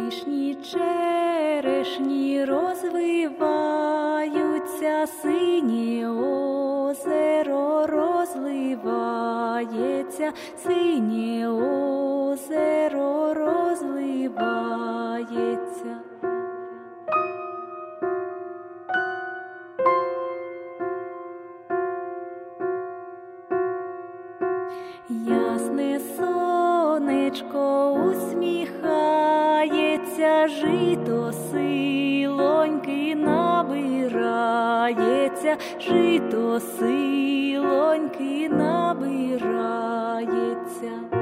вишні, черешні розвиваються, синє озеро розливається, синє озеро розливається. Ясне сонечко усміхається, жито силоньки набирається, жито силоньки набирається.